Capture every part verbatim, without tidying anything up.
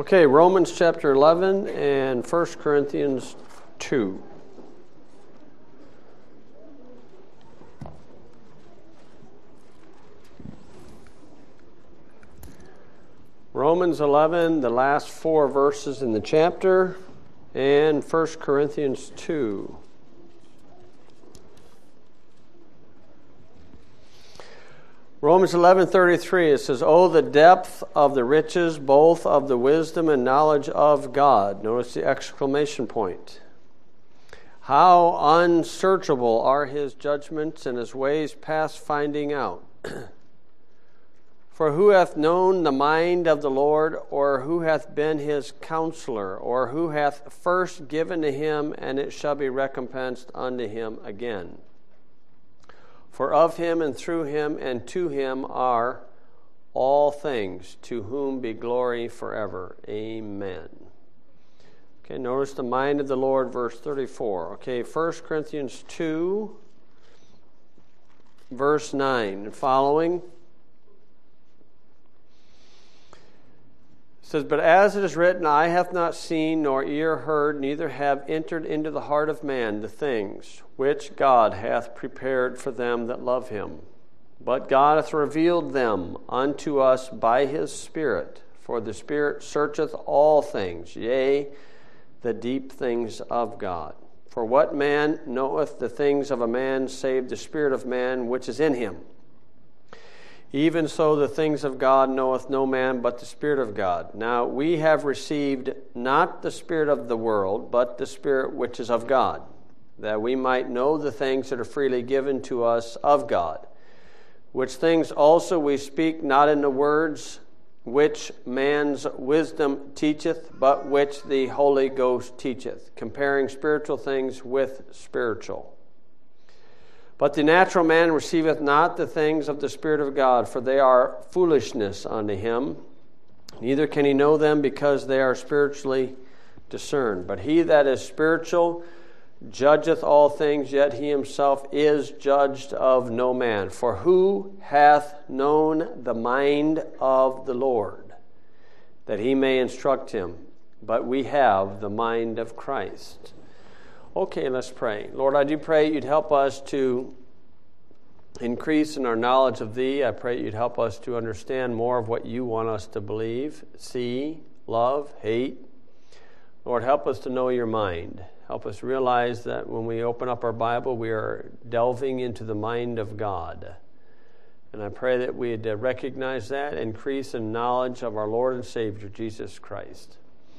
Okay, Romans chapter eleven and First Corinthians two. Romans eleven, the last four verses in the chapter, and First Corinthians two. Romans eleven thirty-three, it says, "Oh, the depth of the riches, both of the wisdom and knowledge of God." Notice the exclamation point. "How unsearchable are his judgments and his ways past finding out. For who hath known the mind of the Lord, or who hath been his counselor, or who hath first given to him, and it shall be recompensed unto him again? For of him and through him and to him are all things, to whom be glory forever. Amen." Okay, notice the mind of the Lord, verse thirty-four. Okay, First Corinthians two, verse nine and following. It says, "But as it is written, eye hath not seen, nor ear heard, neither have entered into the heart of man the things which God hath prepared for them that love him. But God hath revealed them unto us by his Spirit. For the Spirit searcheth all things, yea, the deep things of God. For what man knoweth the things of a man, save the Spirit of man which is in him? Even so the things of God knoweth no man but the Spirit of God. Now we have received not the spirit of the world, but the Spirit which is of God, that we might know the things that are freely given to us of God. Which things also we speak, not in the words which man's wisdom teacheth, but which the Holy Ghost teacheth, comparing spiritual things with spiritual. But the natural man receiveth not the things of the Spirit of God, for they are foolishness unto him. Neither can he know them, because they are spiritually discerned. But he that is spiritual judgeth all things, yet he himself is judged of no man. For who hath known the mind of the Lord, that he may instruct him? But we have the mind of Christ." Okay, let's pray. Lord, I do pray you'd help us to increase in our knowledge of Thee. I pray you'd help us to understand more of what you want us to believe, see, love, hate. Lord, help us to know your mind. Help us realize that when we open up our Bible, we are delving into the mind of God. And I pray that we'd recognize that, increase in knowledge of our Lord and Savior, Jesus Christ.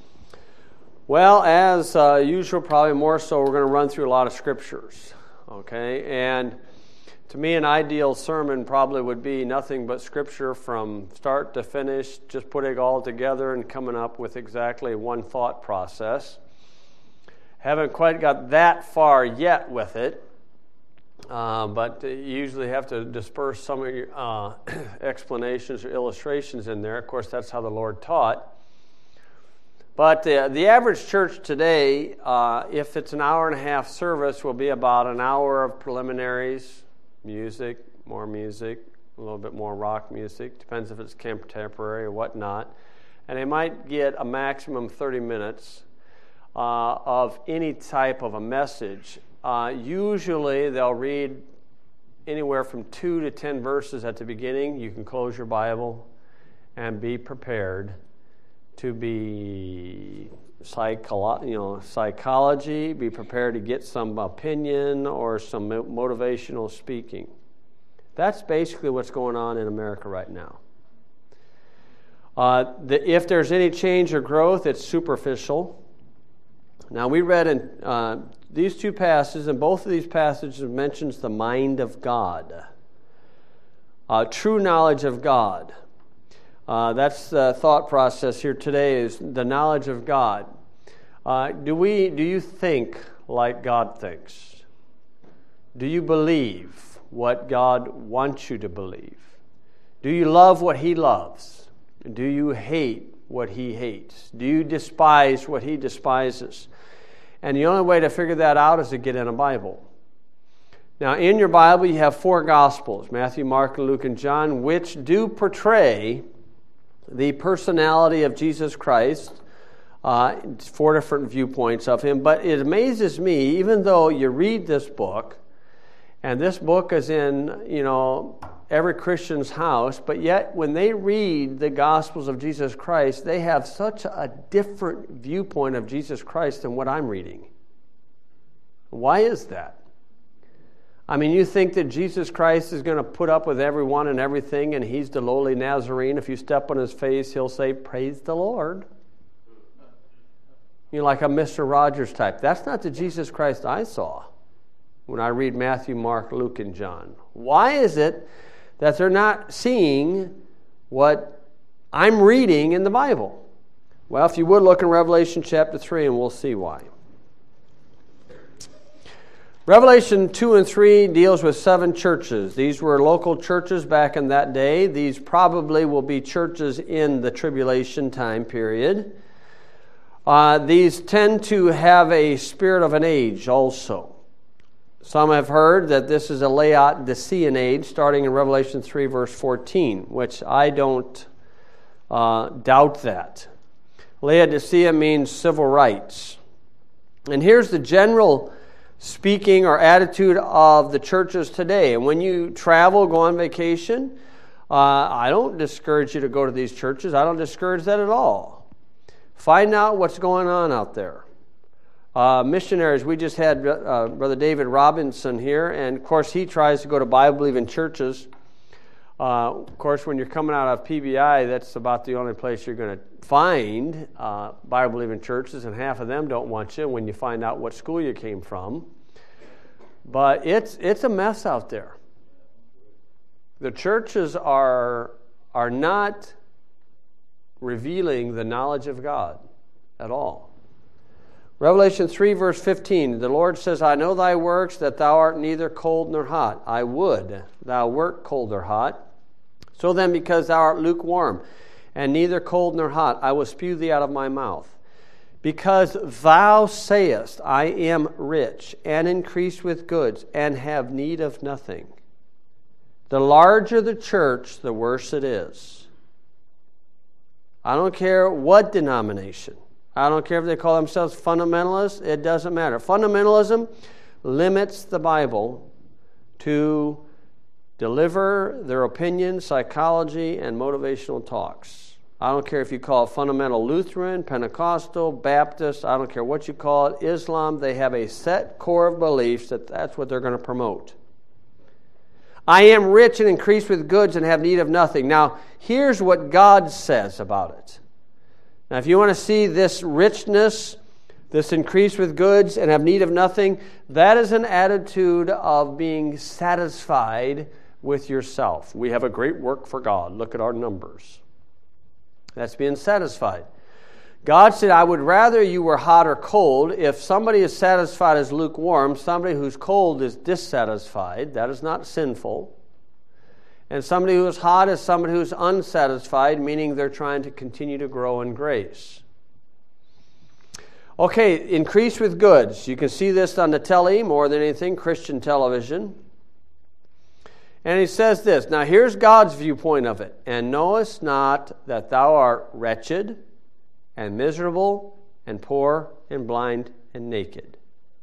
Well, as uh, usual, probably more so, we're going to run through a lot of scriptures, okay? And to me, an ideal sermon probably would be nothing but scripture from start to finish, just putting it all together and coming up with exactly one thought process. Haven't quite got that far yet with it, uh, but you usually have to disperse some of your uh, explanations or illustrations in there. Of course, that's how the Lord taught. But uh, the average church today, uh, if it's an hour and a half service, will be about an hour of preliminaries, music, more music, a little bit more rock music, depends if it's contemporary or whatnot. And they might get a maximum thirty minutes uh, of any type of a message. Uh, usually they'll read anywhere from two to ten verses at the beginning. You can close your Bible and be prepared to be psycholo- you know, psychology, be prepared to get some opinion or some motivational speaking. That's basically what's going on in America right now. Uh, the, if there's any change or growth, it's superficial. Now, we read in uh, these two passages, and both of these passages mentions the mind of God, uh, true knowledge of God. Uh, that's the thought process here today, is the knowledge of God. Uh, do we? Do you think like God thinks? Do you believe what God wants you to believe? Do you love what He loves? Do you hate what He hates? Do you despise what He despises? And the only way to figure that out is to get in a Bible. Now, in your Bible, you have four Gospels, Matthew, Mark, Luke, and John, which do portray the personality of Jesus Christ, uh, four different viewpoints of him. But it amazes me, even though you read this book, and this book is in, you know, every Christian's house, but yet when they read the Gospels of Jesus Christ, they have such a different viewpoint of Jesus Christ than what I'm reading. Why is that? I mean, you think that Jesus Christ is going to put up with everyone and everything, and he's the lowly Nazarene. If you step on his face, he'll say, "Praise the Lord." You're like a Mister Rogers type. That's not the Jesus Christ I saw when I read Matthew, Mark, Luke, and John. Why is it that they're not seeing what I'm reading in the Bible? Well, if you would look in Revelation chapter three, and we'll see why. Revelation two and three deals with seven churches. These were local churches back in that day. These probably will be churches in the tribulation time period. Uh, these tend to have a spirit of an age also. Some have heard that this is a Laodicean age, starting in Revelation three, verse fourteen, which I don't uh, doubt that. Laodicea means civil rights. And here's the general speaking or attitude of the churches today. And when you travel, go on vacation, uh, I don't discourage you to go to these churches. I don't discourage that at all. Find out what's going on out there. Uh, missionaries, we just had uh, Brother David Robinson here, and of course he tries to go to Bible-believing churches. Uh, of course, when you're coming out of P B I, that's about the only place you're going to find uh, Bible-believing churches, and half of them don't want you when you find out what school you came from. But it's it's a mess out there. The churches are are not revealing the knowledge of God at all. Revelation three, verse fifteen, the Lord says, "I know thy works, that thou art neither cold nor hot. I would thou wert cold or hot. So then, because thou art lukewarm, and neither cold nor hot, I will spew thee out of my mouth. Because thou sayest, I am rich, and increase with goods, and have need of nothing. The larger the church, the worse it is." I don't care what denomination. I don't care if they call themselves fundamentalists. It doesn't matter. Fundamentalism limits the Bible to deliver their opinions, psychology, and motivational talks. I don't care if you call it fundamental Lutheran, Pentecostal, Baptist. I don't care what you call it. Islam, they have a set core of beliefs that that's what they're going to promote. I am rich and increase with goods and have need of nothing. Now, here's what God says about it. Now, if you want to see this richness, this increase with goods and have need of nothing, that is an attitude of being satisfied with yourself. We have a great work for God. Look at our numbers. That's being satisfied. God said, I would rather you were hot or cold. If somebody is satisfied as lukewarm, somebody who's cold is dissatisfied. That is not sinful. And somebody who is hot is somebody who's unsatisfied, meaning they're trying to continue to grow in grace. Okay, increase with goods. You can see this on the telly more than anything, Christian television. And he says this, now here's God's viewpoint of it. And knowest not that thou art wretched and miserable and poor and blind and naked.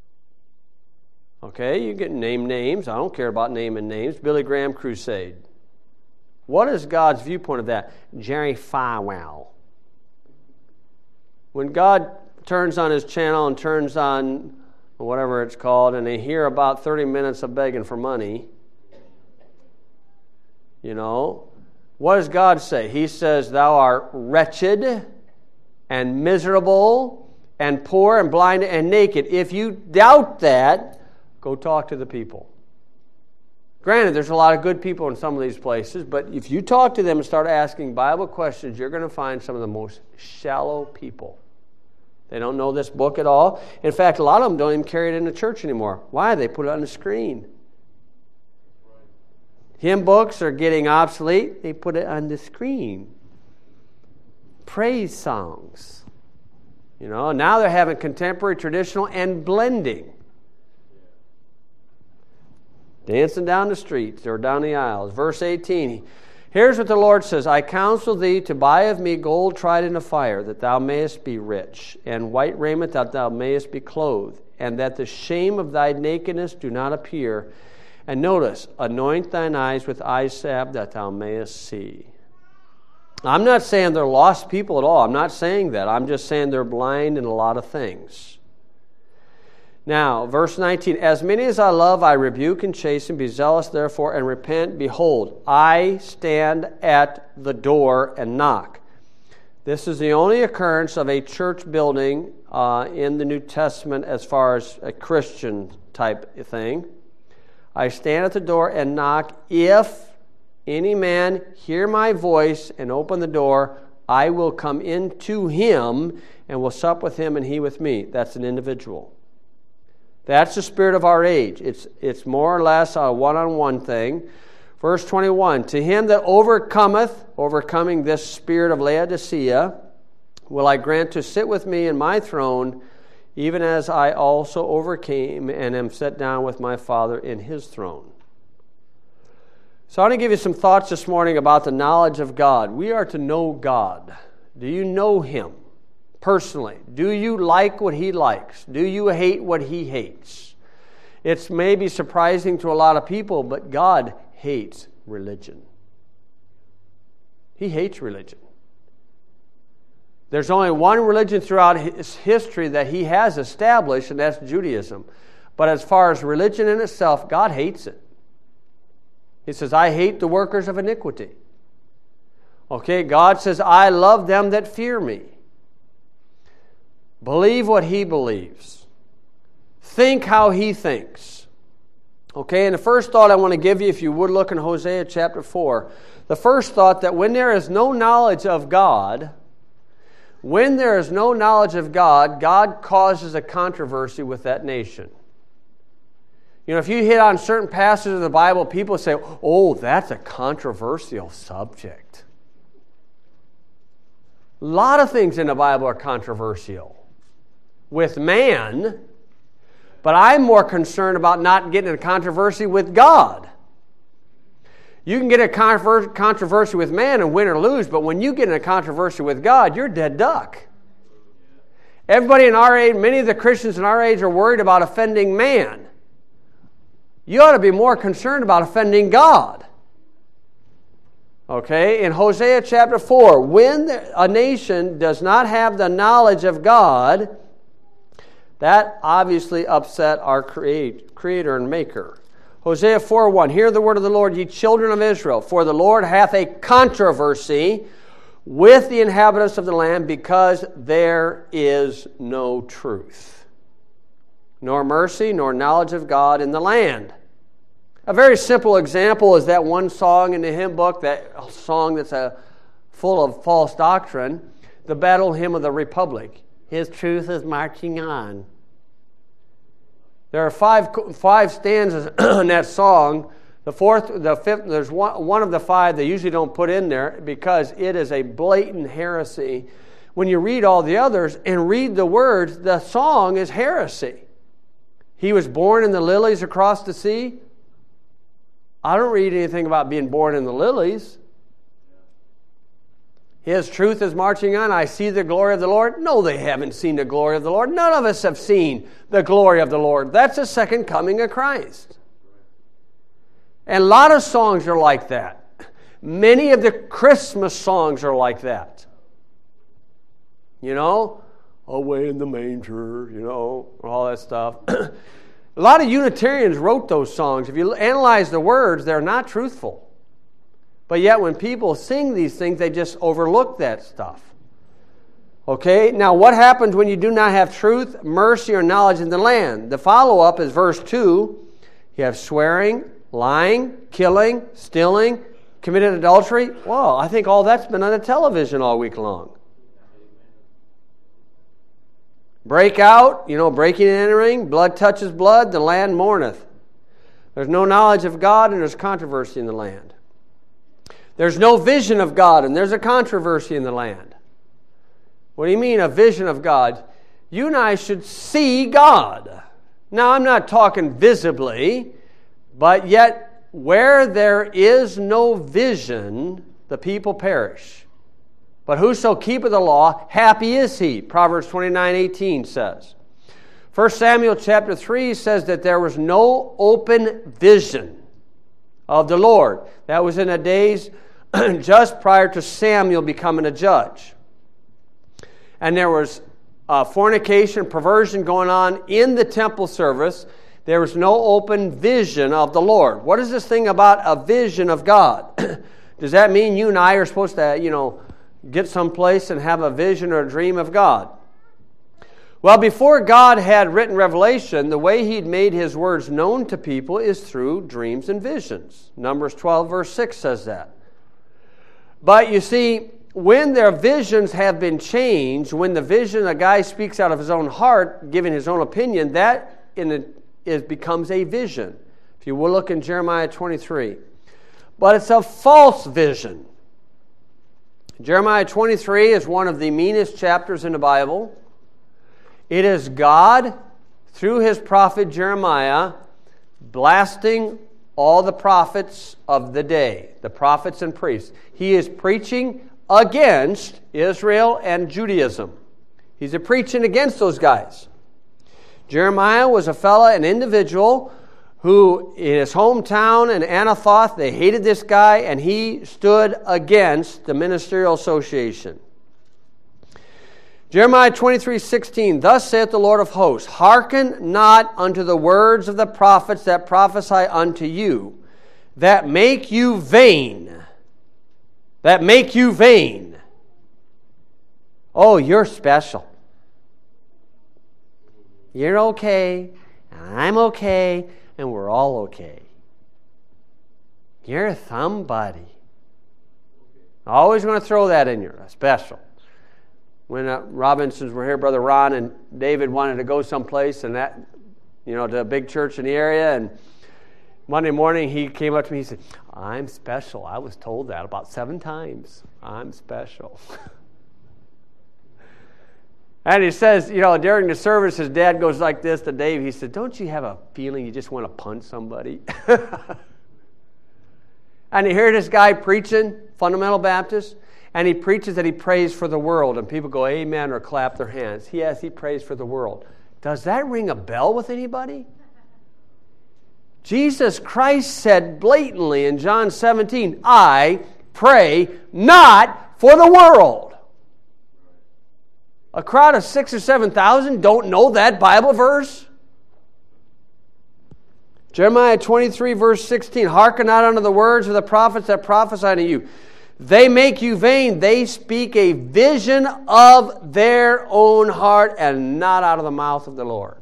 Okay, you get name names. I don't care about naming names. Billy Graham Crusade. What is God's viewpoint of that? Jerry Falwell. When God turns on his channel and turns on whatever it's called, and they hear about thirty minutes of begging for money, you know, what does God say? He says, thou art wretched and miserable and poor and blind and naked. If you doubt that, go talk to the people. Granted, there's a lot of good people in some of these places, but if you talk to them and start asking Bible questions, you're going to find some of the most shallow people. They don't know this book at all. In fact, a lot of them don't even carry it in the church anymore. Why? They put it on the screen. Hymn books are getting obsolete. They put it on the screen. Praise songs. You know, now they're having contemporary, traditional, and blending. Dancing down the streets or down the aisles. Verse eighteen, Here's what the Lord says, I counsel thee to buy of me gold tried in the fire, that thou mayest be rich, and white raiment that thou mayest be clothed, and that the shame of thy nakedness do not appear. And notice, anoint thine eyes with eye salve that thou mayest see. I'm not saying they're lost people at all. I'm not saying that. I'm just saying they're blind in a lot of things. Now, verse nineteen, as many as I love, I rebuke and chasten. Be zealous, therefore, and repent. Behold, I stand at the door and knock. This is the only occurrence of a church building uh, in the New Testament as far as a Christian type thing. I stand at the door and knock. If any man hear my voice and open the door, I will come into him and will sup with him and he with me. That's an individual. That's the spirit of our age. It's, it's more or less a one-on-one thing. Verse twenty-one, to him that overcometh, overcoming this spirit of Laodicea, will I grant to sit with me in my throne, even as I also overcame and am set down with my Father in his throne. So I want to give you some thoughts this morning about the knowledge of God. We are to know God. Do you know him personally? Do you like what he likes? Do you hate what he hates? It's maybe surprising to a lot of people, but God hates religion. He hates religion. There's only one religion throughout his history that he has established, and that's Judaism. But as far as religion in itself, God hates it. He says, I hate the workers of iniquity. Okay, God says, I love them that fear me. Believe what he believes. Think how he thinks. Okay, and the first thought I want to give you, if you would look in Hosea chapter four, the first thought that when there is no knowledge of God, when there is no knowledge of God, God causes a controversy with that nation. You know, if you hit on certain passages of the Bible, people say, oh, that's a controversial subject. A lot of things in the Bible are controversial with man, but I'm more concerned about not getting in a controversy with God. You can get a controversy with man and win or lose, but when you get in a controversy with God, you're dead duck. Everybody in our age, many of the Christians in our age are worried about offending man. You ought to be more concerned about offending God. Okay, in Hosea chapter four, when a nation does not have the knowledge of God, that obviously upset our create, creator and maker. Hosea four one, hear the word of the Lord, ye children of Israel, for the Lord hath a controversy with the inhabitants of the land, because there is no truth, nor mercy, nor knowledge of God in the land. A very simple example is that one song in the hymn book, that song that's a, full of false doctrine, the Battle Hymn of the Republic. His truth is marching on. There are five five stanzas in that song. The fourth, the fifth, there's one, one of the five they usually don't put in there because it is a blatant heresy. When you read all the others and read the words, the song is heresy. He was born in the lilies across the sea. I don't read anything about being born in the lilies. His truth is marching on. I see the glory of the Lord. No, they haven't seen the glory of the Lord. None of us have seen the glory of the Lord. That's the second coming of Christ. And a lot of songs are like that. Many of the Christmas songs are like that. You know, away in the manger, you know, all that stuff. A lot of Unitarians wrote those songs. If you analyze the words, they're not truthful. But yet when people sing these things, they just overlook that stuff. Okay, now what happens when you do not have truth, mercy, or knowledge in the land? The follow-up is verse two. You have swearing, lying, killing, stealing, committed adultery. Well, I think all that's been on the television all week long. Break out, you know, breaking and entering, blood touches blood, the land mourneth. There's no knowledge of God and there's controversy in the land. There's no vision of God and there's a controversy in the land. What do you mean a vision of God? You and I should see God. Now, I'm not talking visibly, but yet where there is no vision, the people perish. But whoso keepeth the law, happy is he. Proverbs twenty-nine eighteen says. First Samuel chapter three says that there was no open vision of the Lord. That was in the days just prior to Samuel becoming a judge. And there was uh, fornication, perversion going on in the temple service. There was no open vision of the Lord. What is this thing about a vision of God? Does that mean you and I are supposed to, you know, get someplace and have a vision or a dream of God? Well, before God had written Revelation, the way He'd made His words known to people is through dreams and visions. Numbers twelve verse six says that. But you see, when their visions have been changed, when the vision, a guy speaks out of his own heart, giving his own opinion, that in it, it becomes a vision. If you will look in Jeremiah twenty-three. But it's a false vision. Jeremiah twenty-three is one of the meanest chapters in the Bible. It is God, through His prophet Jeremiah, blasting all the prophets of the day, the prophets and priests. He is preaching against Israel and Judaism. He's a preaching against those guys. Jeremiah was a fella, an individual, who in his hometown in Anathoth, they hated this guy, and he stood against the ministerial association. Jeremiah twenty-three sixteen, Thus saith the Lord of hosts, Hearken not unto the words of the prophets that prophesy unto you, that make you vain. That make you vain. Oh, you're special. You're okay, and I'm okay, and we're all okay. You're somebody. Always going to throw that in you, special. When uh, Robinsons were here, Brother Ron and David wanted to go someplace, and that, you know, to a big church in the area, and Monday morning he came up to me, he said, I'm special. I was told that about seven times. I'm special. And he says, you know, during the service, his dad goes like this to Dave. He said, don't you have a feeling you just want to punch somebody? And you hear this guy preaching, fundamental Baptist, and he preaches that he prays for the world, and people go amen or clap their hands. Yes, he prays for the world. Does that ring a bell with anybody? Jesus Christ said blatantly in John seventeen, I pray not for the world. A crowd of six or seven thousand don't know that Bible verse? Jeremiah twenty-three verse sixteen, Hearken not unto the words of the prophets that prophesy to you. They make you vain. They speak a vision of their own heart and not out of the mouth of the Lord.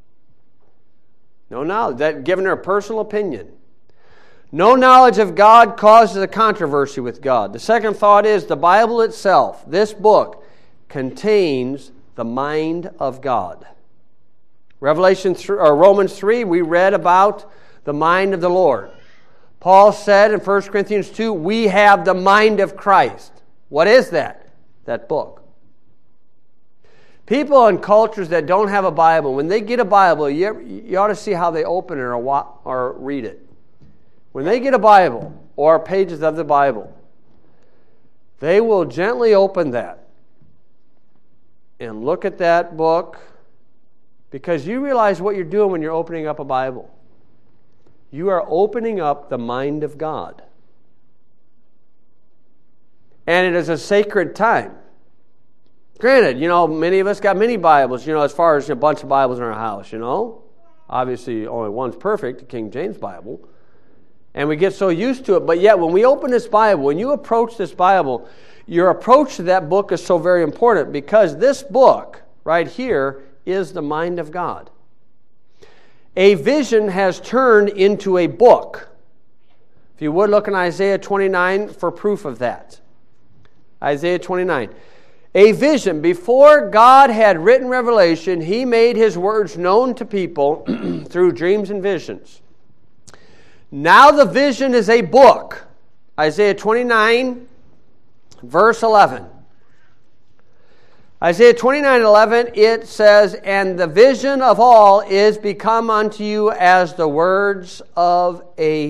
No knowledge. That giving her a personal opinion. No knowledge of God causes a controversy with God. The second thought is the Bible itself, this book, contains the mind of God. Revelation th- or Romans three, we read about the mind of the Lord. Paul said in First Corinthians two, we have the mind of Christ. What is that? That book. People in cultures that don't have a Bible, when they get a Bible, you, ever, you ought to see how they open it or, or read it. When they get a Bible or pages of the Bible, they will gently open that and look at that book, because you realize what you're doing when you're opening up a Bible. You are opening up the mind of God. And it is a sacred time. Granted, you know, many of us got many Bibles, you know, as far as a bunch of Bibles in our house, you know. Obviously, only one's perfect, the King James Bible. And we get so used to it. But yet, when we open this Bible, when you approach this Bible, your approach to that book is so very important, because this book right here is the mind of God. A vision has turned into a book. If you would, look in Isaiah twenty-nine for proof of that. Isaiah twenty-nine. A vision. Before God had written Revelation, He made His words known to people through dreams and visions. Now the vision is a book. Isaiah twenty-nine, verse eleven. Isaiah twenty-nine eleven, it says, And the vision of all is become unto you as the words of a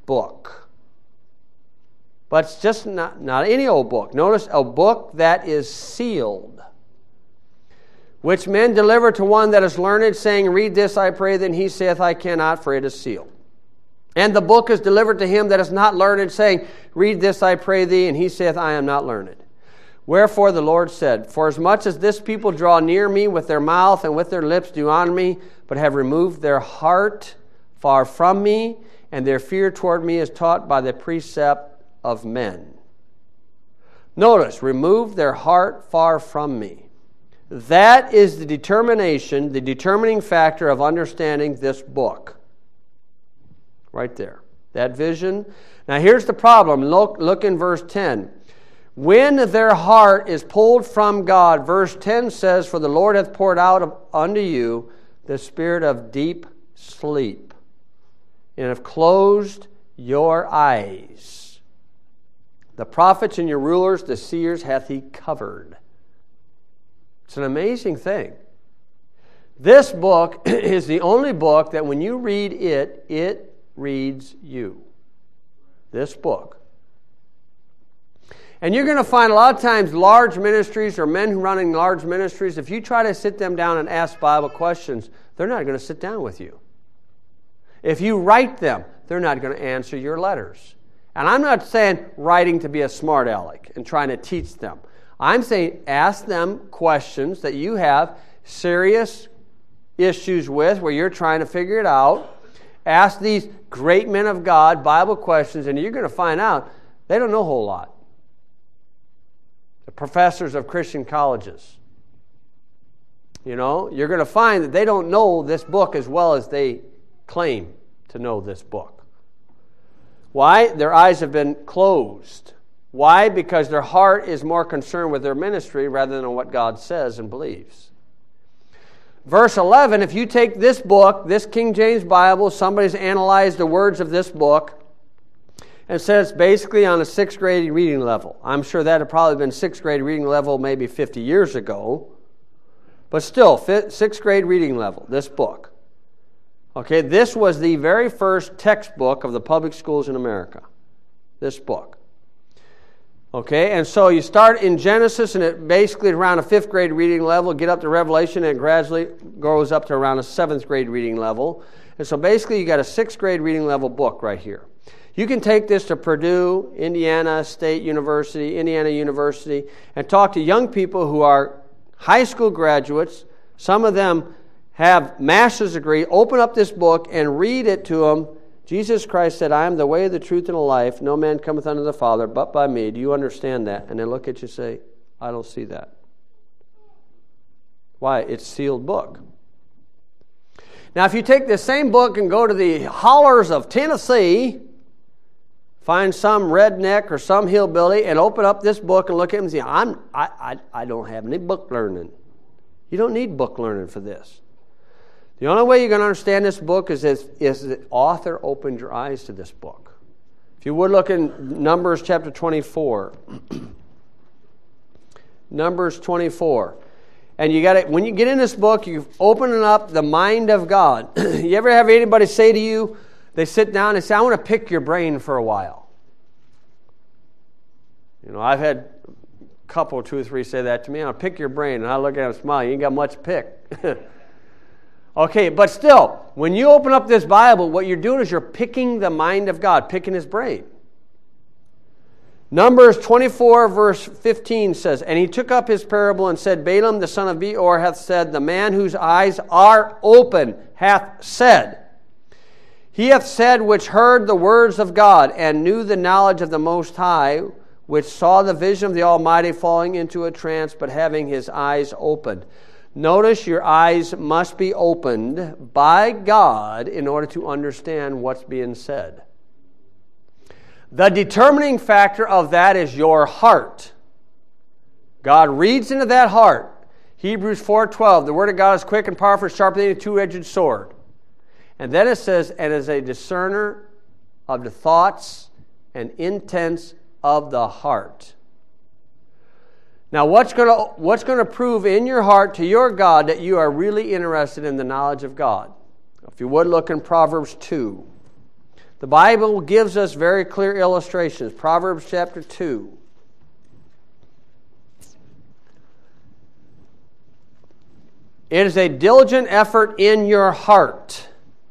book. But it's just not, not any old book. Notice, a book that is sealed, which men deliver to one that is learned, saying, Read this, I pray. Then he saith, I cannot, for it is sealed. And the book is delivered to him that is not learned, saying, Read this, I pray thee. And he saith, I am not learned. Wherefore the Lord said, Forasmuch as this people draw near me with their mouth and with their lips do honor me, but have removed their heart far from me, and their fear toward me is taught by the precept of men. Notice, remove their heart far from me. That is the determination, the determining factor of understanding this book. Right there. That vision. Now here's the problem. Look, look in verse ten. When their heart is pulled from God, verse ten says, For the Lord hath poured out unto you the spirit of deep sleep, and have closed your eyes. The prophets and your rulers, the seers, hath he covered. It's an amazing thing. This book is the only book that when you read it, it reads you. This book. And you're going to find a lot of times large ministries or men who run in large ministries, if you try to sit them down and ask Bible questions, they're not going to sit down with you. If you write them, they're not going to answer your letters. And I'm not saying writing to be a smart aleck and trying to teach them. I'm saying ask them questions that you have serious issues with, where you're trying to figure it out. Ask these great men of God Bible questions, and you're going to find out they don't know a whole lot. The professors of Christian colleges. You know, you're going to find that they don't know this book as well as they claim to know this book. Why? Their eyes have been closed. Why? Because their heart is more concerned with their ministry rather than what God says and believes. Verse eleven, if you take this book, this King James Bible, somebody's analyzed the words of this book, and says basically on a sixth grade reading level. I'm sure that had probably been sixth grade reading level maybe fifty years ago. But still, fifth, sixth grade reading level, this book. Okay, this was the very first textbook of the public schools in America. This book. Okay, and so you start in Genesis, and it basically around a fifth grade reading level, get up to Revelation, and it gradually goes up to around a seventh grade reading level. And so basically you got a sixth grade reading level book right here. You can take this to Purdue, Indiana State University, Indiana University, and talk to young people who are high school graduates. Some of them have master's degree. Open up this book and read it to them. Jesus Christ said, I am the way, the truth, and the life. No man cometh unto the Father but by me. Do you understand that? And they look at you and say, I don't see that. Why? It's a sealed book. Now, if you take this same book and go to the hollers of Tennessee, find some redneck or some hillbilly and open up this book and look at him and say, I'm, I, I, I don't have any book learning. You don't need book learning for this. The only way you're going to understand this book is if is the author opened your eyes to this book. If you would look in Numbers chapter twenty-four. Numbers twenty-four. And you got it. When you get in this book, you're opening up the mind of God. You ever have anybody say to you, they sit down and say, I want to pick your brain for a while. You know, I've had a couple, two or three say that to me. I'll pick your brain. And I look at them and smile. You ain't got much to pick. Okay, but still, when you open up this Bible, what you're doing is you're picking the mind of God, picking his brain. Numbers twenty-four, verse fifteen says, And he took up his parable and said, Balaam the son of Beor hath said, The man whose eyes are open hath said, He hath said which heard the words of God, and knew the knowledge of the Most High, which saw the vision of the Almighty falling into a trance, but having his eyes opened. Notice your eyes must be opened by God in order to understand what's being said. The determining factor of that is your heart. God reads into that heart. Hebrews four twelve, the Word of God is quick and powerful, sharper than a two-edged sword. And then it says, and is a discerner of the thoughts and intents of the heart. Now, what's going to what's going to prove in your heart to your God that you are really interested in the knowledge of God? If you would look in Proverbs two. The Bible gives us very clear illustrations. Proverbs chapter two. It is a diligent effort in your heart.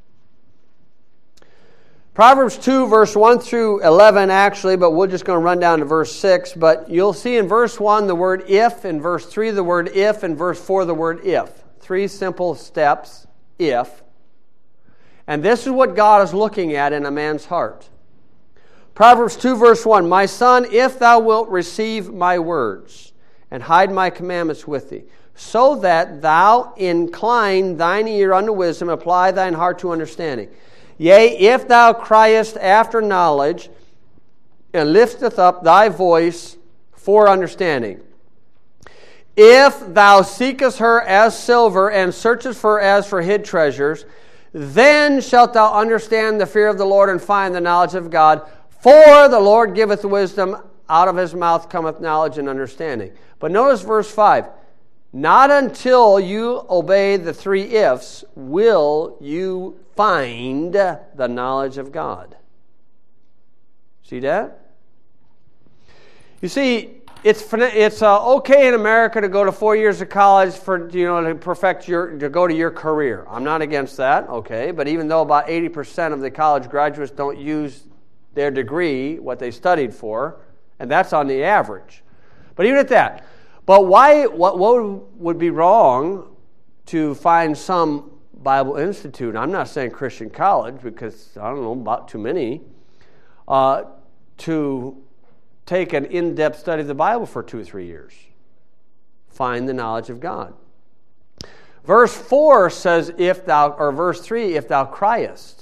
Proverbs two, verse one through eleven, actually, but we're just going to run down to verse six. But you'll see in verse one the word if, in verse three the word if, in verse four the word if. Three simple steps, if. And this is what God is looking at in a man's heart. Proverbs two, verse one, My son, if thou wilt receive my words, and hide my commandments with thee, so that thou incline thine ear unto wisdom, apply thine heart to understanding. Yea, if thou criest after knowledge, and lifteth up thy voice for understanding. If thou seekest her as silver, and searchest for her as for hid treasures, then shalt thou understand the fear of the Lord, and find the knowledge of God. For the Lord giveth wisdom, out of his mouth cometh knowledge and understanding. But notice verse five. Not until you obey the three ifs will you find the knowledge of God. See that? You see, it's it's uh, okay in America to go to four years of college for you know to perfect your to go to your career. I'm not against that, okay. But even though about eighty percent of the college graduates don't use their degree, what they studied for, and that's on the average. But even at that. But why? What, what would be wrong to find some Bible institute? I'm not saying Christian college because I don't know about too many. Uh, to take an in-depth study of the Bible for two or three years, find the knowledge of God. Verse four says, "If thou," or verse three, "If thou criest."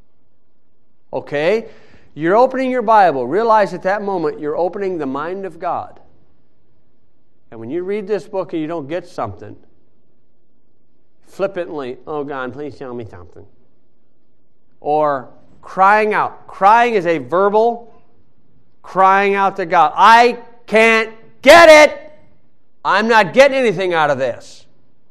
Okay, you're opening your Bible. Realize at that moment you're opening the mind of God. And when you read this book and you don't get something, flippantly, "Oh God, please tell me something." Or crying out. Crying is a verbal crying out to God. I can't get it. I'm not getting anything out of this.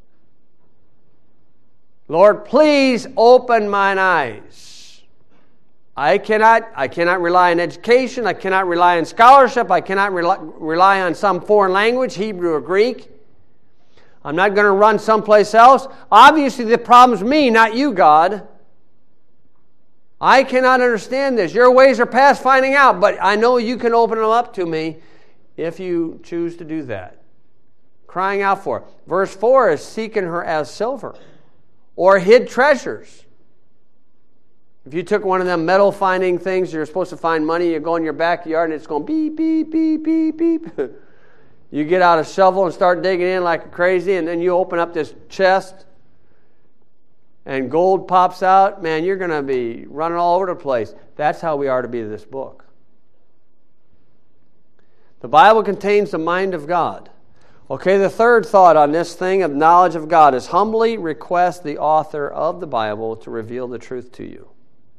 Lord, please open mine eyes. I cannot, I cannot rely on education. I cannot rely on scholarship. I cannot rely, rely on some foreign language, Hebrew or Greek. I'm not going to run someplace else. Obviously, the problem's me, not you, God. I cannot understand this. Your ways are past finding out, but I know you can open them up to me if you choose to do that. Crying out for it. Verse four is seeking her as silver or hid treasures. If you took one of them metal finding things, you're supposed to find money, you go in your backyard and it's going beep, beep, beep, beep, beep. You get out a shovel and start digging in like crazy, and then you open up this chest and gold pops out. Man, you're going to be running all over the place. That's how we are to be to this book. The Bible contains the mind of God. Okay, the third thought on this thing of knowledge of God is humbly request the author of the Bible to reveal the truth to you.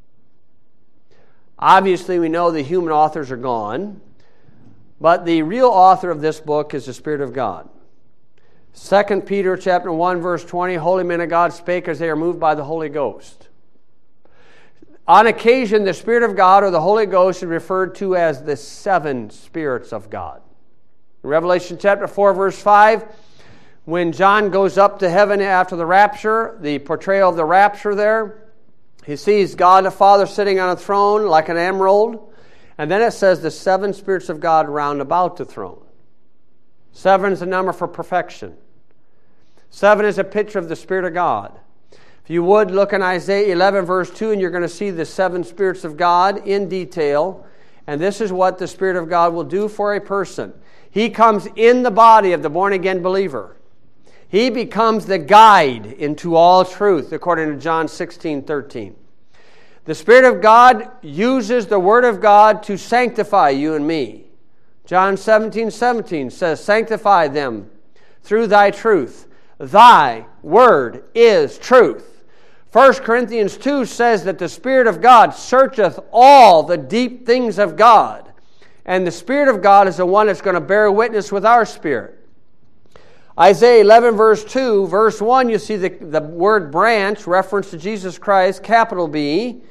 Obviously, we know the human authors are gone, but the real author of this book is the Spirit of God. Second Peter chapter one, verse twenty, holy men of God spake as they are moved by the Holy Ghost. On occasion, the Spirit of God or the Holy Ghost is referred to as the seven spirits of God. In Revelation chapter four, verse five, when John goes up to heaven after the rapture, the portrayal of the rapture there, he sees God the Father sitting on a throne like an emerald. And then it says the seven spirits of God round about the throne. Seven is a number for perfection. Seven is a picture of the Spirit of God. If you would, look in Isaiah eleven, verse two, and you're going to see the seven spirits of God in detail. And this is what the Spirit of God will do for a person. He comes in the body of the born-again believer. He becomes the guide into all truth, according to John sixteen thirteen. The Spirit of God uses the Word of God to sanctify you and me. John seventeen seventeen says, sanctify them through thy truth. Thy word is truth. First Corinthians two says that the Spirit of God searcheth all the deep things of God. And the Spirit of God is the one that's going to bear witness with our spirit. Isaiah eleven, verse two, verse one, you see the, the word branch, reference to Jesus Christ, capital B.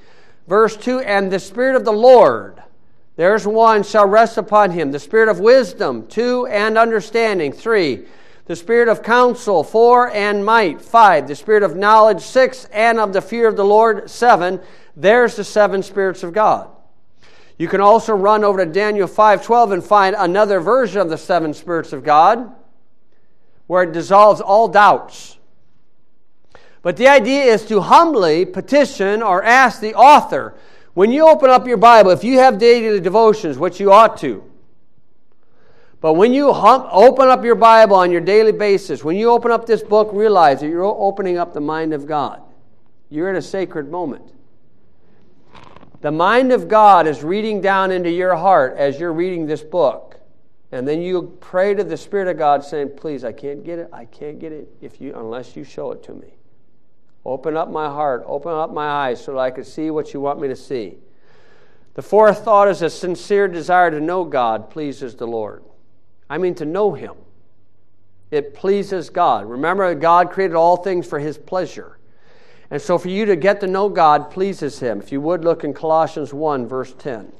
verse two, and the Spirit of the Lord, there's one, shall rest upon him. The Spirit of wisdom, two, and understanding, three. The Spirit of counsel, four, and might, five. The Spirit of knowledge, six, and of the fear of the Lord, seven. There's the seven spirits of God. You can also run over to Daniel five twelve and find another version of the seven spirits of God where it dissolves all doubts. But the idea is to humbly petition or ask the author. When you open up your Bible, if you have daily devotions, which you ought to, but when you hum, open up your Bible on your daily basis, when you open up this book, realize that you're opening up the mind of God. You're in a sacred moment. The mind of God is reading down into your heart as you're reading this book. And then you pray to the Spirit of God saying, please, I can't get it. I can't get it if you unless you show it to me. Open up my heart. Open up my eyes so that I can see what you want me to see. The fourth thought is a sincere desire to know God pleases the Lord. I mean to know Him. It pleases God. Remember, God created all things for His pleasure. And so for you to get to know God pleases Him. If you would look in Colossians one, verse ten.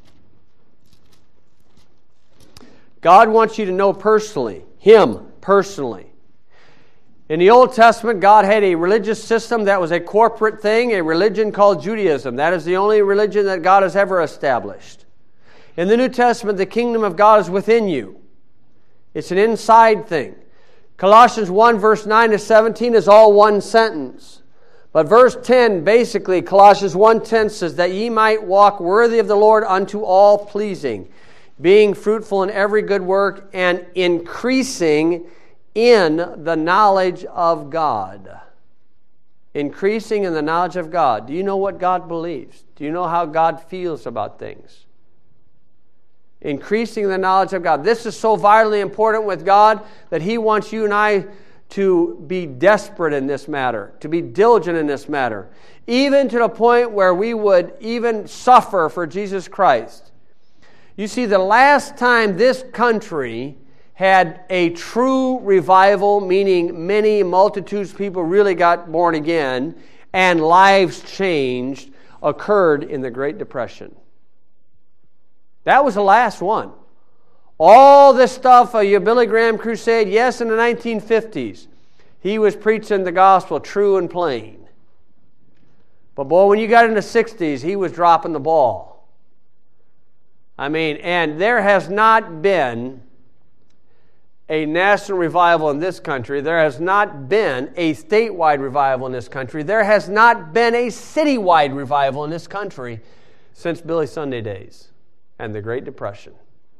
God wants you to know personally, Him personally. In the Old Testament, God had a religious system that was a corporate thing, a religion called Judaism. That is the only religion that God has ever established. In the New Testament, the kingdom of God is within you. It's an inside thing. Colossians one, verse nine to seventeen is all one sentence. But verse ten, basically, Colossians one ten says, that ye might walk worthy of the Lord unto all pleasing, being fruitful in every good work, and increasing in the knowledge of God. Increasing in the knowledge of God. Do you know what God believes? Do you know how God feels about things? Increasing in the knowledge of God. This is so vitally important with God that He wants you and I to be desperate in this matter, to be diligent in this matter, even to the point where we would even suffer for Jesus Christ. You see, the last time this country had a true revival, meaning many multitudes of people really got born again and lives changed, occurred in the Great Depression. That was the last one. All this stuff, uh, your Billy Graham crusade, yes, in the nineteen fifties, he was preaching the gospel true and plain. But boy, when you got in the sixties, he was dropping the ball. I mean, and there has not been a national revival in this country. There has not been a statewide revival in this country. There has not been a citywide revival in this country since Billy Sunday days and the Great Depression.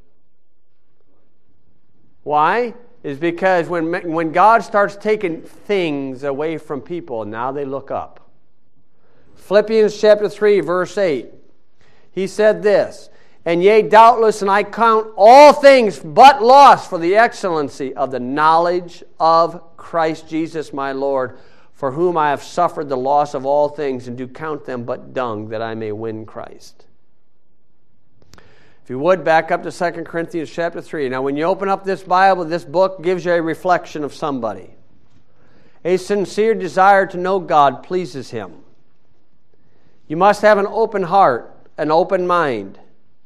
Why? Is because when, when God starts taking things away from people, now they look up. Philippians chapter three, verse eight. He said this, and yea, doubtless, and I count all things but loss for the excellency of the knowledge of Christ Jesus my Lord, for whom I have suffered the loss of all things, and do count them but dung, that I may win Christ. If you would, back up to Second Corinthians chapter three. Now, when you open up this Bible, this book gives you a reflection of somebody. A sincere desire to know God pleases Him. You must have an open heart, an open mind.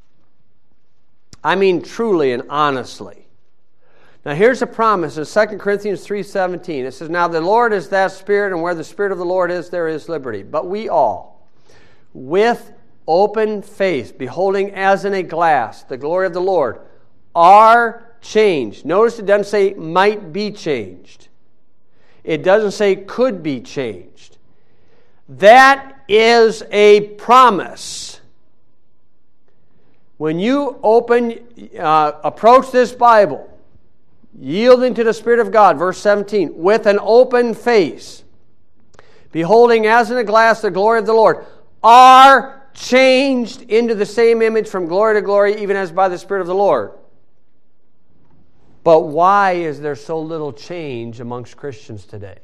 I mean truly and honestly. Now, here's a promise in Second Corinthians three seventeen. It says, now the Lord is that Spirit, and where the Spirit of the Lord is, there is liberty. But we all, with open face, beholding as in a glass the glory of the Lord, are changed. Notice it doesn't say might be changed. It doesn't say could be changed. That is a promise. When you open, uh, approach this Bible, yielding to the Spirit of God, verse seventeen, with an open face, beholding as in a glass the glory of the Lord, are changed into the same image from glory to glory, even as by the Spirit of the Lord. But why is there so little change amongst Christians today?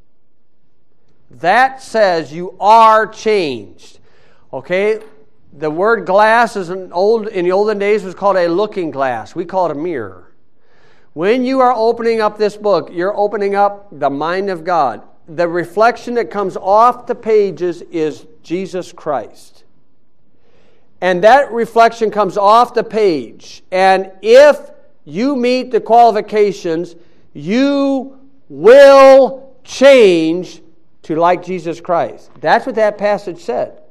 That says you are changed. Okay? The word glass is an old in the olden days was called a looking glass. We call it a mirror. When you are opening up this book, you're opening up the mind of God. The reflection that comes off the pages is Jesus Christ. and that reflection comes off the page. And if you meet the qualifications, you will change to like Jesus Christ. That's what that passage said.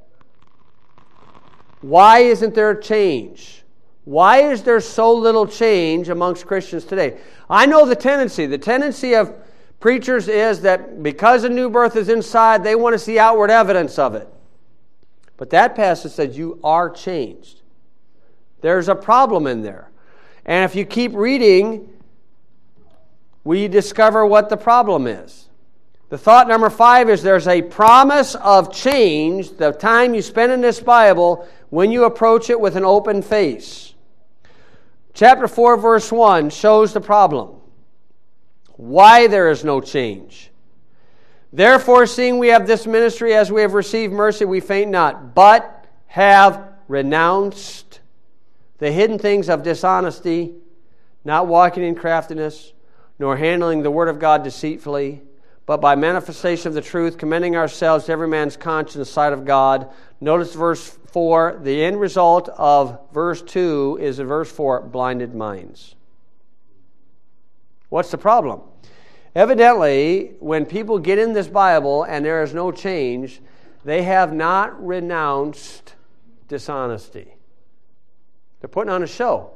Why isn't there a change? Why is there so little change amongst Christians today? I know the tendency. The tendency of preachers is that because a new birth is inside, they want to see outward evidence of it. But that passage says you are changed. There's a problem in there. And if you keep reading, we discover what the problem is. The thought number five is there's a promise of change the time you spend in this Bible when you approach it with an open face. Chapter four, verse one shows the problem. Why there is no change. Therefore, seeing we have this ministry as we have received mercy, we faint not, but have renounced the hidden things of dishonesty, not walking in craftiness, nor handling the word of God deceitfully, but by manifestation of the truth, commending ourselves to every man's conscience in the sight of God. Notice verse four. The end result of verse two is in verse four, blinded minds. What's the problem? Evidently, when people get in this Bible and there is no change, they have not renounced dishonesty. They're putting on a show.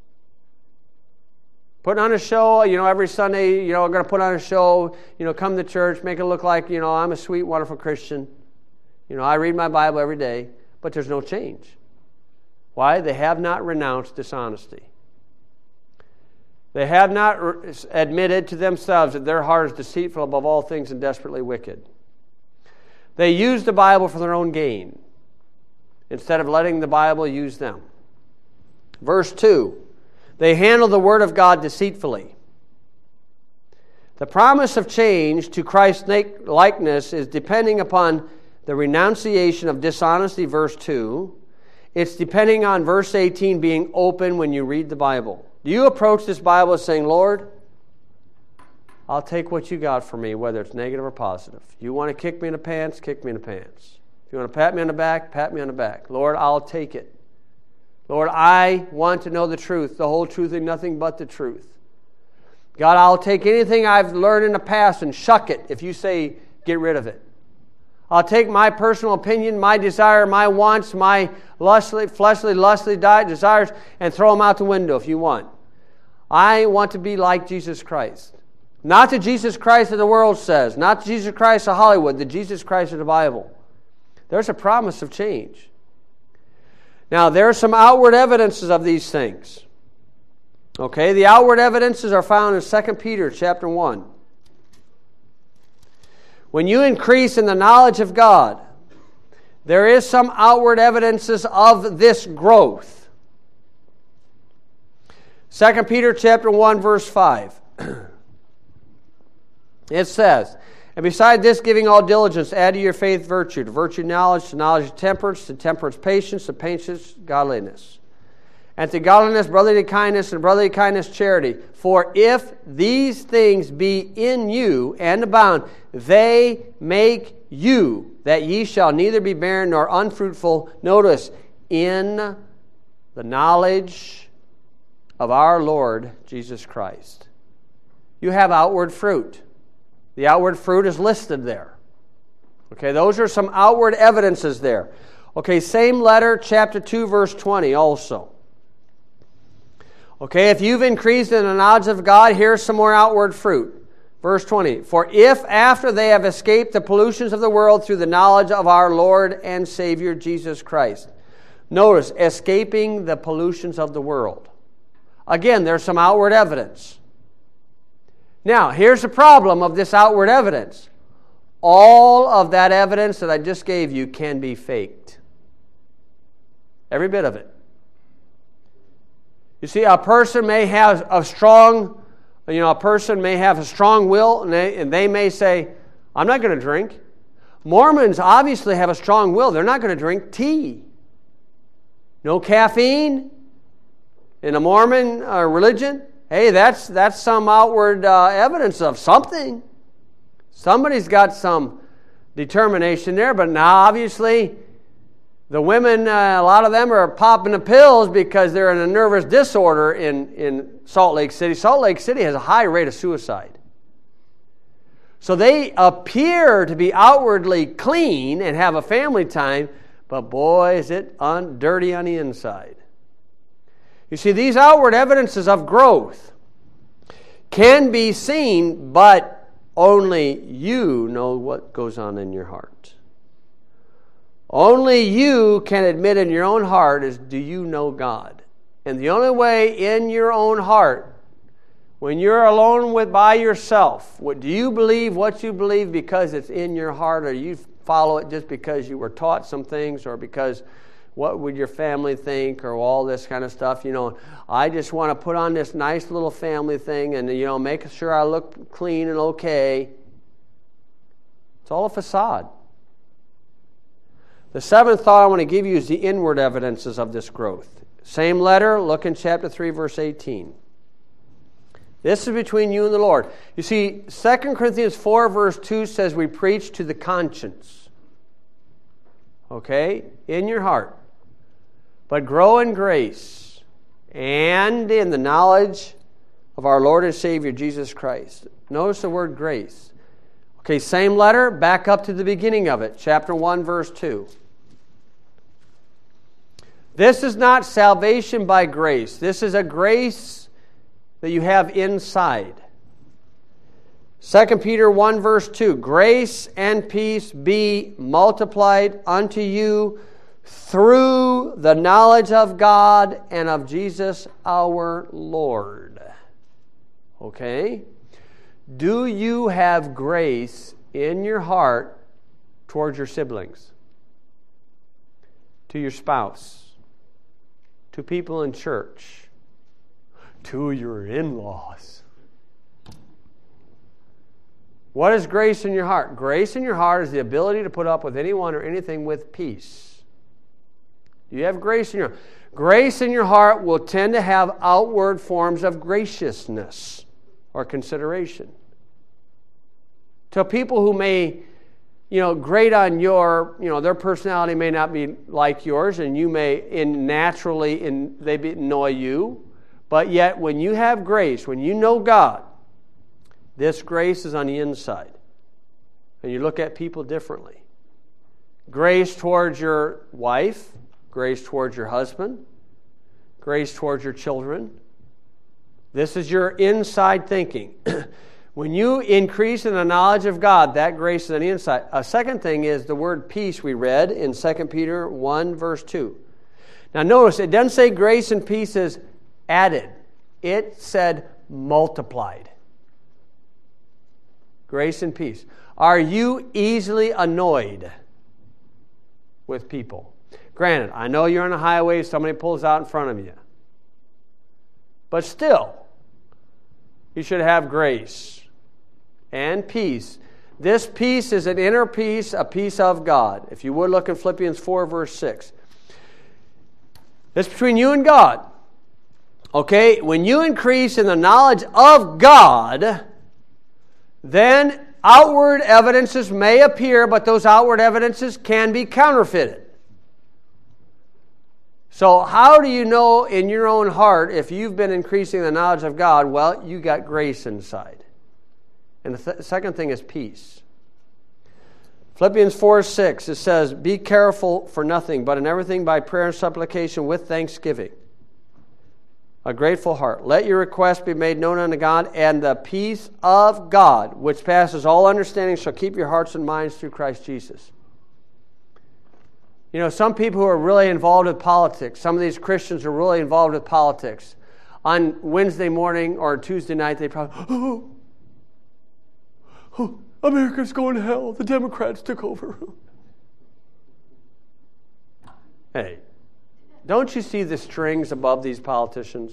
Putting on a show, you know, every Sunday, you know, I'm going to put on a show, you know, come to church, make it look like, you know, I'm a sweet, wonderful Christian. You know, I read my Bible every day, but there's no change. Why? They have not renounced dishonesty. They have not admitted to themselves that their heart is deceitful above all things and desperately wicked. They use the Bible for their own gain instead of letting the Bible use them. Verse two, they handle the Word of God deceitfully. The promise of change to Christ's likeness is depending upon the renunciation of dishonesty, verse two. It's depending on verse eighteen being open when you read the Bible. Do you approach this Bible saying, Lord, I'll take what you got for me, whether it's negative or positive. You want to kick me in the pants, kick me in the pants. If you want to pat me on the back, pat me on the back. Lord, I'll take it. Lord, I want to know the truth, the whole truth and nothing but the truth. God, I'll take anything I've learned in the past and shuck it if you say get rid of it. I'll take my personal opinion, my desire, my wants, my lustly, fleshly, lustly desires, and throw them out the window if you want. I want to be like Jesus Christ. Not the Jesus Christ that the world says, not the Jesus Christ of Hollywood, the Jesus Christ of the Bible. There's a promise of change. Now, there are some outward evidences of these things. Okay, the outward evidences are found in Second Peter chapter one. When you increase in the knowledge of God, there is some outward evidences of this growth. Second Peter chapter one, verse five. It says, and beside this, giving all diligence, add to your faith virtue, to virtue knowledge, to knowledge temperance, to temperance patience, to patience godliness. And to godliness brotherly kindness, and brotherly kindness charity. For if these things be in you and abound, they make you, that ye shall neither be barren nor unfruitful, notice, in the knowledge of our Lord Jesus Christ. You have outward fruit. The outward fruit is listed there. Okay, those are some outward evidences there. Okay, same letter, chapter two, verse twenty also. Okay, if you've increased in the knowledge of God, here's some more outward fruit. Verse twenty, for if after they have escaped the pollutions of the world through the knowledge of our Lord and Savior Jesus Christ. Notice, escaping the pollutions of the world. Again, there's some outward evidence. Now, here's the problem of this outward evidence. All of that evidence that I just gave you can be faked. Every bit of it. You see, a person may have a strong, you know, a person may have a strong will, and they, and they may say, I'm not going to drink. Mormons obviously have a strong will. They're not going to drink tea. No caffeine in a Mormon uh, religion. Hey, that's that's some outward uh, evidence of something. Somebody's got some determination there, but now obviously The women, uh, a lot of them are popping the pills because they're in a nervous disorder in, in Salt Lake City. Salt Lake City has a high rate of suicide. So they appear to be outwardly clean and have a family time, but boy, is it un- dirty on the inside. You see, these outward evidences of growth can be seen, but only you know what goes on in your heart. Only you can admit in your own heart is, do you know God? And the only way in your own heart, when you're alone with by yourself, what do you believe what you believe because it's in your heart, or you follow it just because you were taught some things, or because what would your family think, or all this kind of stuff. You know, I just want to put on this nice little family thing and, you know, make sure I look clean and okay. It's all a facade. The seventh thought I want to give you is the inward evidences of this growth. Same letter, look in chapter three, verse eighteen. This is between you and the Lord. You see, Second Corinthians four, verse two says we preach to the conscience. Okay? In your heart. But grow in grace and in the knowledge of our Lord and Savior, Jesus Christ. Notice the word grace. Okay, same letter, back up to the beginning of it. Chapter one, verse two. This is not salvation by grace. This is a grace that you have inside. Second Peter one, verse two. Grace and peace be multiplied unto you through the knowledge of God and of Jesus our Lord. Okay? Do you have grace in your heart towards your siblings? To your spouse? To people in church? To your in-laws? What is grace in your heart? Grace in your heart is the ability to put up with anyone or anything with peace. Do you have grace in your heart? Grace in your heart will tend to have outward forms of graciousness or consideration. To people who may, you know, grate on your, you know, their personality may not be like yours, and you may in naturally in they be, annoy you, but yet when you have grace, when you know God, this grace is on the inside, and you look at people differently. Grace towards your wife, grace towards your husband, grace towards your children. This is your inside thinking. When you increase in the knowledge of God, that grace is on the inside. A second thing is the word peace we read in Second Peter one, verse two. Now notice, it doesn't say grace and peace is added. It said multiplied. Grace and peace. Are you easily annoyed with people? Granted, I know you're on a highway, somebody pulls out in front of you. But still, you should have grace and peace. This peace is an inner peace, a peace of God. If you would look in Philippians four, verse six. It's between you and God. Okay, when you increase in the knowledge of God, then outward evidences may appear, but those outward evidences can be counterfeited. So how do you know in your own heart if you've been increasing the knowledge of God? Well, you got grace inside. And the th- second thing is peace. Philippians four six, it says, be careful for nothing, but in everything by prayer and supplication with thanksgiving. A grateful heart. Let your requests be made known unto God, and the peace of God, which passes all understanding, shall keep your hearts and minds through Christ Jesus. You know, some people who are really involved with politics, some of these Christians are really involved with politics. On Wednesday morning or Tuesday night, they probably, oh, oh, America's going to hell. The Democrats took over. Hey, don't you see the strings above these politicians?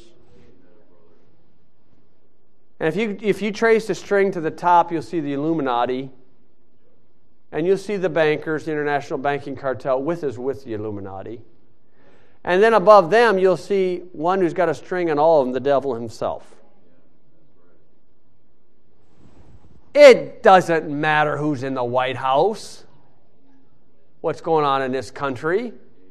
And if you if you trace the string to the top, you'll see the Illuminati. And you'll see the bankers, the international banking cartel, with us with the Illuminati. And then above them, you'll see one who's got a string on all of them, the devil himself. It doesn't matter who's in the White House, what's going on in this country.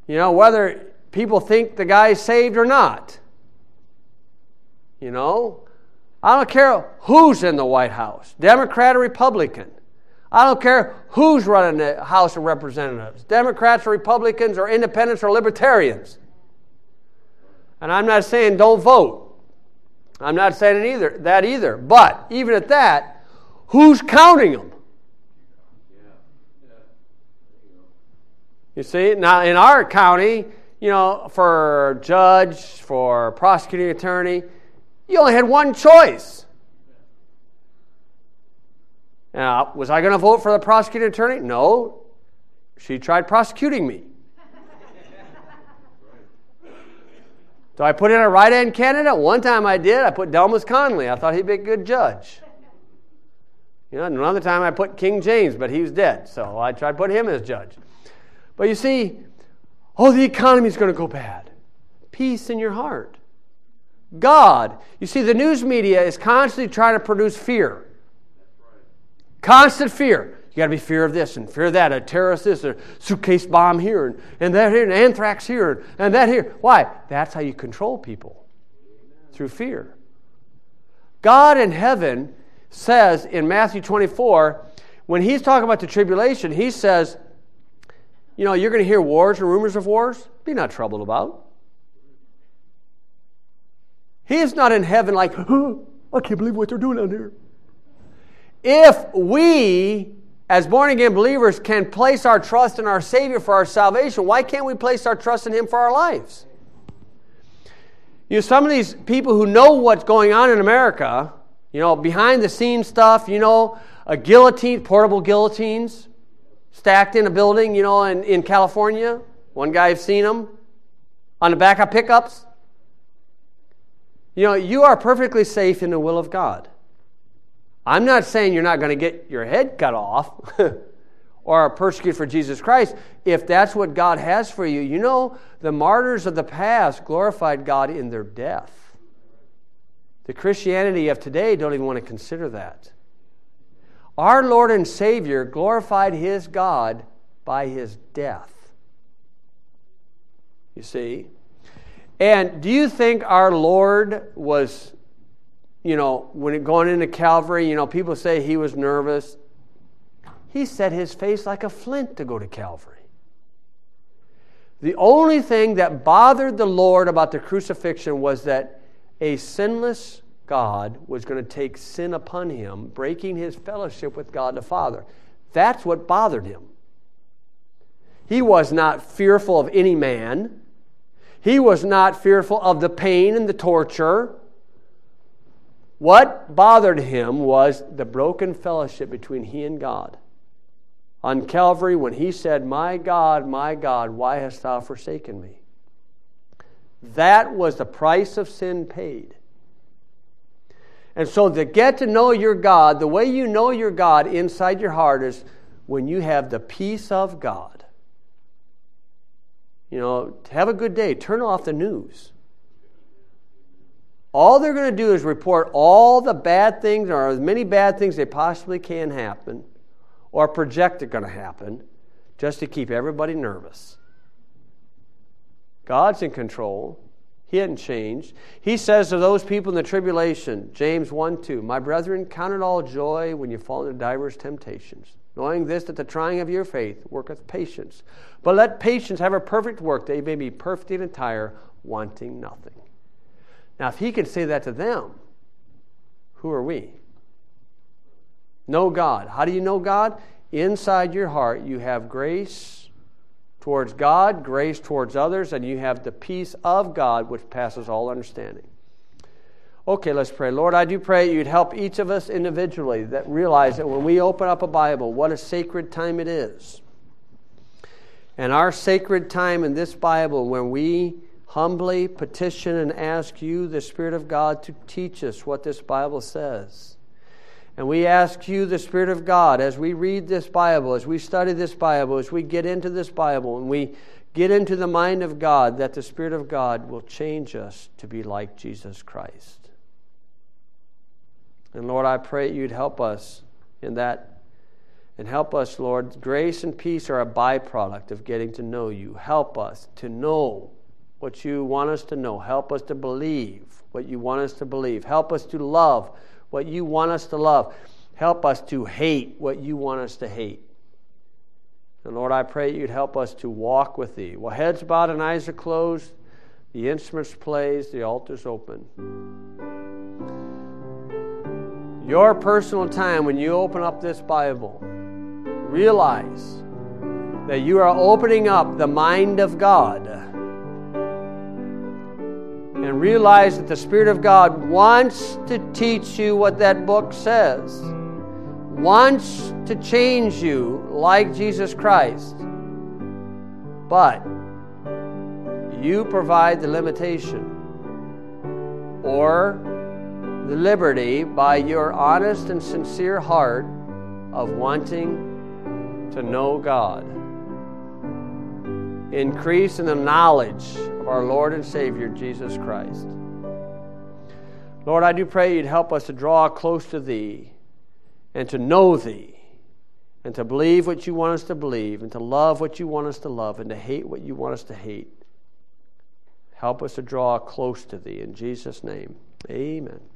You know, whether people think the guy's saved or not. You know, I don't care who's in the White House, Democrat or Republican. I don't care who's running the House of Representatives, Democrats or Republicans or independents or libertarians. And I'm not saying don't vote. I'm not saying either that either. But even at that, who's counting them? You see, now in our county, you know, for judge, for prosecuting attorney, you only had one choice. Now, was I going to vote for the prosecuting attorney? No. She tried prosecuting me. Do I put in a write-in candidate? One time I did. I put Delmas Conley. I thought he'd be a good judge. You know, another time I put King James, but he was dead. So I tried to put him as judge. But you see, oh, the economy's going to go bad. Peace in your heart. God. You see, the news media is constantly trying to produce fear. Constant fear. You got to be fear of this and fear of that. A terrorist this, a suitcase bomb here, and, and that here, and anthrax here, and that here. Why? That's how you control people. Through fear. God in heaven says in Matthew twenty-four, when he's talking about the tribulation, he says, you know, you're going to hear wars and rumors of wars. Be not troubled about. He is not in heaven like, oh, I can't believe what they're doing out here. If we, as born-again believers, can place our trust in our Savior for our salvation, why can't we place our trust in Him for our lives? You know, some of these people who know what's going on in America, you know, behind-the-scenes stuff, you know, a guillotine, portable guillotines, stacked in a building, you know, in, in California. One guy, I've seen them on the back of pickups. You know, you are perfectly safe in the will of God. I'm not saying you're not going to get your head cut off or are persecuted for Jesus Christ. If that's what God has for you, you know, the martyrs of the past glorified God in their death. The Christianity of today don't even want to consider that. Our Lord and Savior glorified His God by His death. You see? And do you think our Lord was, you know, when going into Calvary, you know, people say He was nervous. He set His face like a flint to go to Calvary. The only thing that bothered the Lord about the crucifixion was that a sinless God was going to take sin upon Him, breaking His fellowship with God the Father. That's what bothered Him. He was not fearful of any man. He was not fearful of the pain and the torture. What bothered Him was the broken fellowship between He and God. On Calvary, when He said, "My God, my God, why hast Thou forsaken me?" That was the price of sin paid. And so to get to know your God, the way you know your God inside your heart is when you have the peace of God. You know, have a good day. Turn off the news. All they're going to do is report all the bad things, or as many bad things they possibly can happen, or project it going to happen, just to keep everybody nervous. God's in control. He hadn't changed. He says to those people in the tribulation, James one two, "My brethren, count it all joy when you fall into diverse temptations, knowing this, that the trying of your faith worketh patience. But let patience have a perfect work, that ye may be perfect and entire, wanting nothing." Now, if He can say that to them, who are we? Know God. How do you know God? Inside your heart, you have grace towards God, grace towards others, and you have the peace of God which passes all understanding. Okay, let's pray. Lord, I do pray You'd help each of us individually that realize that when we open up a Bible, what a sacred time it is. And our sacred time in this Bible, when we humbly petition and ask You, the Spirit of God, to teach us what this Bible says. And we ask You, the Spirit of God, as we read this Bible, as we study this Bible, as we get into this Bible, and we get into the mind of God, that the Spirit of God will change us to be like Jesus Christ. And Lord, I pray You'd help us in that And help us, Lord. Grace and peace are a byproduct of getting to know you. Help us to know what you want us to know. Help us to believe what you want us to believe. Help us to love what you want us to love. Help us to hate what you want us to hate. And Lord, I pray you'd help us to walk with thee. While heads bowed and eyes are closed, the instruments plays, the altar's open. Your personal time when you open up this Bible, realize that you are opening up the mind of God. And realize that the Spirit of God wants to teach you what that book says. Wants to change you like Jesus Christ. But you provide the limitation or the liberty by your honest and sincere heart of wanting to know God. Increase in the knowledge of our Lord and Savior, Jesus Christ. Lord, I do pray you'd help us to draw close to thee and to know thee and to believe what you want us to believe and to love what you want us to love and to hate what you want us to hate. Help us to draw close to thee. In Jesus' name, amen.